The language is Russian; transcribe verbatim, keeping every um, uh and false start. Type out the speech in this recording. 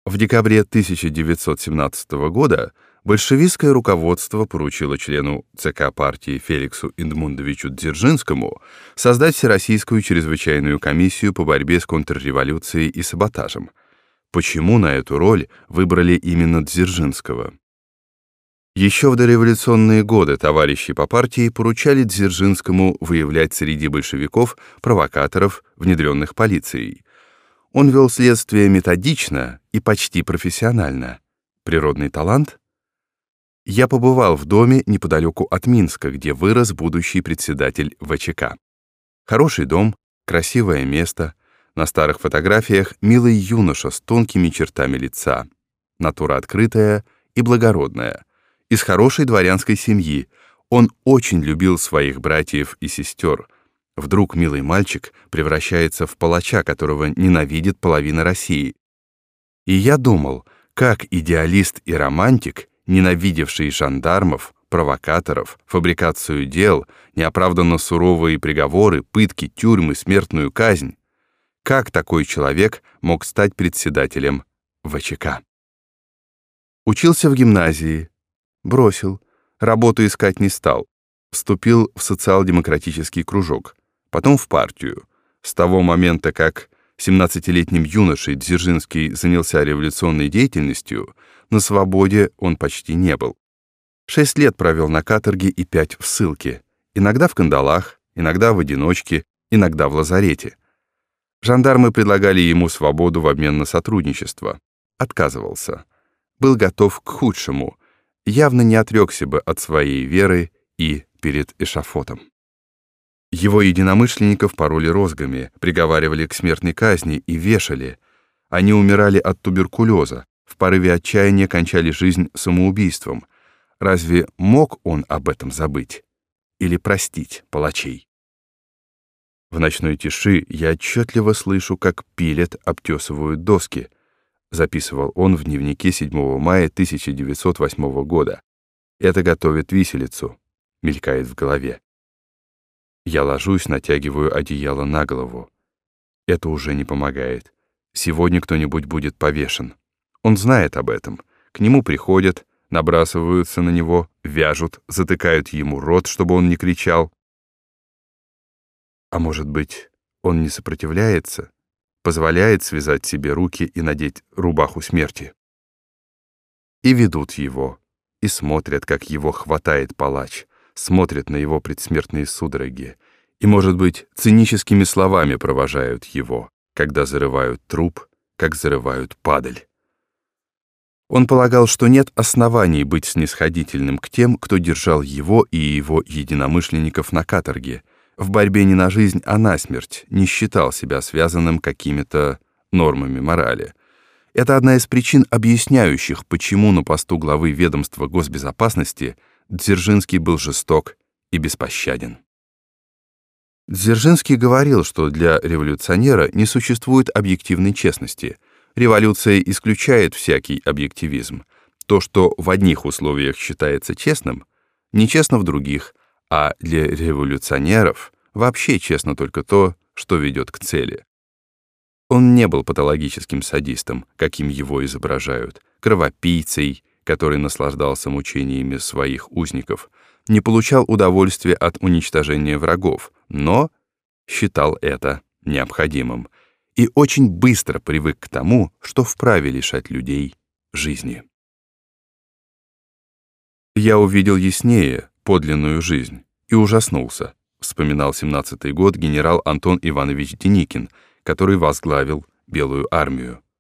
В декабре тысяча девятьсот семнадцатого года большевистское руководство поручило члену ЦК партии Феликсу Эдмундовичу Дзержинскому создать Всероссийскую чрезвычайную комиссию по борьбе с контрреволюцией и саботажем. Почему на эту роль выбрали именно Дзержинского? Еще в дореволюционные годы товарищи по партии поручали Дзержинскому выявлять среди большевиков провокаторов, внедренных полицией. Он вел следствие методично и почти профессионально. Природный талант? Я побывал в доме неподалеку от Минска, где вырос будущий председатель ВЧК. Хороший дом, красивое место, на старых фотографиях милый юноша с тонкими чертами лица, натура открытая и благородная, из хорошей дворянской семьи. Он очень любил своих братьев и сестер. Вдруг милый мальчик превращается в палача, которого ненавидит половина России. И я думал, как идеалист и романтик, ненавидевший жандармов, провокаторов, фабрикацию дел, неоправданно суровые приговоры, пытки, тюрьмы, смертную казнь, как такой человек мог стать председателем ВЧК? Учился в гимназии, бросил, работу искать не стал, вступил в социал-демократический кружок, потом в партию. С того момента, как семнадцатилетним юношей Дзержинский занялся революционной деятельностью, на свободе он почти не был. Шесть лет провел на каторге и пять в ссылке, иногда в кандалах, иногда в одиночке, иногда в лазарете. Жандармы предлагали ему свободу в обмен на сотрудничество. Отказывался. Был готов к худшему, явно не отрекся бы от своей веры и перед эшафотом. Его единомышленников пороли розгами, приговаривали к смертной казни и вешали. Они умирали от туберкулеза, в порыве отчаяния кончали жизнь самоубийством. Разве мог он об этом забыть? Или простить палачей? В ночной тиши я отчетливо слышу, как пилят, обтесывают доски, записывал он в дневнике седьмого мая тысяча девятьсот восьмого года. Это готовит виселицу, мелькает в голове. Я ложусь, натягиваю одеяло на голову. Это уже не помогает. Сегодня кто-нибудь будет повешен. Он знает об этом. К нему приходят, набрасываются на него, вяжут, затыкают ему рот, чтобы он не кричал. А может быть, он не сопротивляется, позволяет связать себе руки и надеть рубаху смерти. И ведут его, и смотрят, как его хватает палач, смотрят на его предсмертные судороги, и, может быть, циническими словами провожают его, когда зарывают труп, как зарывают падаль. Он полагал, что нет оснований быть снисходительным к тем, кто держал его и его единомышленников на каторге, в борьбе не на жизнь, а на смерть, не считал себя связанным какими-то нормами морали. Это одна из причин, объясняющих, почему на посту главы ведомства госбезопасности Дзержинский был жесток и беспощаден. Дзержинский говорил, что для революционера не существует объективной честности. Революция исключает всякий объективизм. То, что в одних условиях считается честным, нечестно в других, а для революционеров вообще честно только то, что ведет к цели. Он не был патологическим садистом, каким его изображают, кровопийцей, который наслаждался мучениями своих узников, не получал удовольствия от уничтожения врагов, но считал это необходимым и очень быстро привык к тому, что вправе лишать людей жизни. «Я увидел яснее подлинную жизнь и ужаснулся», вспоминал семнадцатый год генерал Антон Иванович Деникин, который возглавил Белую армию.